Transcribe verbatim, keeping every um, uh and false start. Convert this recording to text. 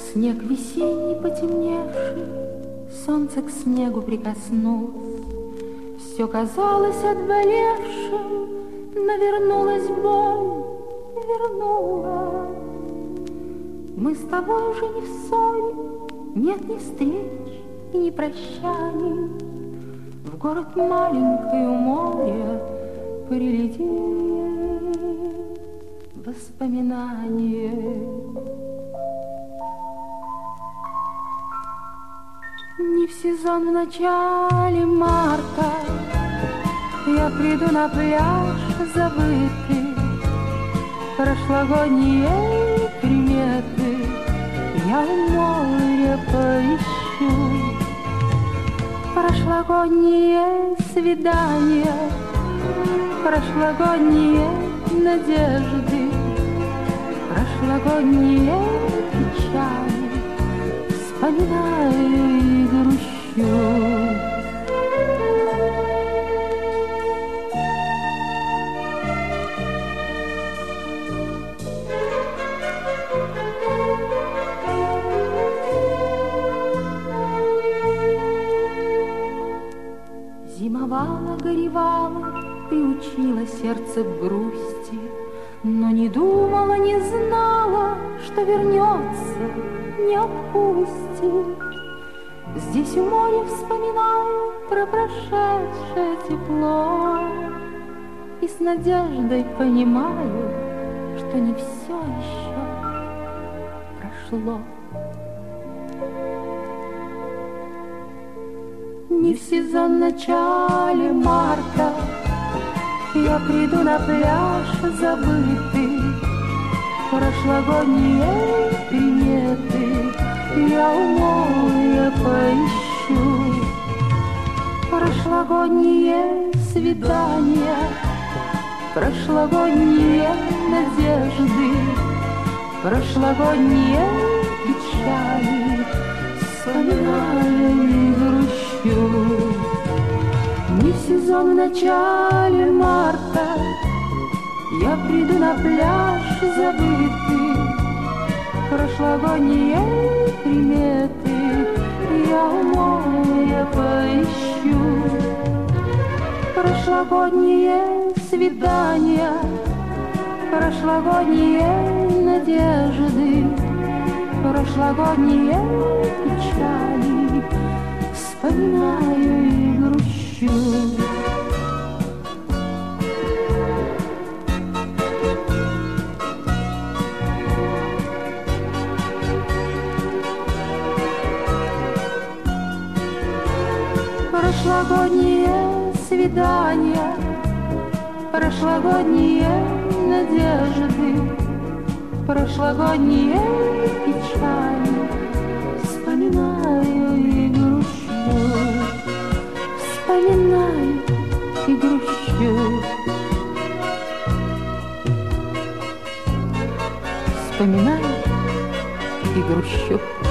Снег весенний потемневший, солнце к снегу прикоснулось. Все казалось отболевшим, но вернулась боль, вернулась. Мы с тобой уже не в ссоре, нет ни встреч и ни прощаний. В город маленькое у моря прилетит воспоминание. Не в сезон в начале марта я приду на пляж забытый. Прошлогодние приметы я у моря поищу. Прошлогодние свидания, прошлогодние надежды, прошлогодние печали вспоминаю и грущу. Зимовала, горевала, приучила сердце к грусти, но не думала, не знала, что вернется, не отпустит. Здесь у моря вспоминаю про прошедшее тепло и с надеждой понимаю, что не все еще прошло. Не в сезон в начале марта я приду на пляж забытый. Прошлогодние приметы я у моря поищу. Прошлогодние свидания, прошлогодние надежды, прошлогодние печали вспоминаю и грущу. Не в сезон в начале марта я приду на пляж забытый. Прошлогодние приметы я у моря поищу. Прошлогодние свидания, прошлогодние надежды, прошлогодние печали вспоминаю и грущу. Прошлогодние свидания, прошлогодние надежды, прошлогодние печали вспоминаю и грущу. Вспоминаю и грущу. Вспоминаю и грущу.